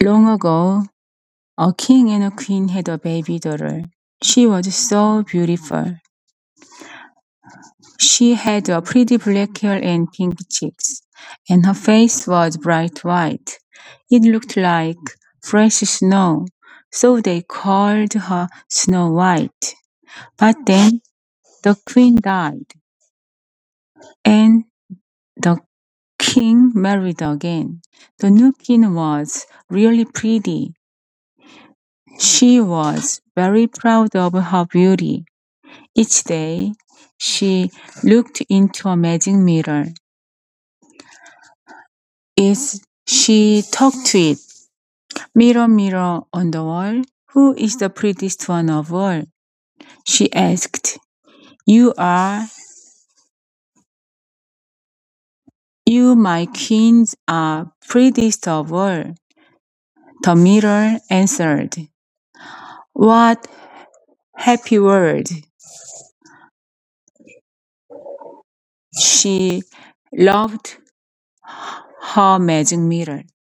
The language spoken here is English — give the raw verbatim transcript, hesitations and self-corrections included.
Long ago, a king and a queen had a baby daughter. She was so beautiful. She had a pretty black hair and pink cheeks, and her face was bright white. It looked like fresh snow, so they called her Snow White. But then the queen died, and the king married again. The new queen was really pretty. She was very proud of her beauty. Each day, she looked into a magic mirror. Is she talked to it? Mirror, mirror on the wall, who is the prettiest one of all? She asked. You are. You, my queens, are prettiest of all. The mirror answered. What happy word! She loved her magic mirror.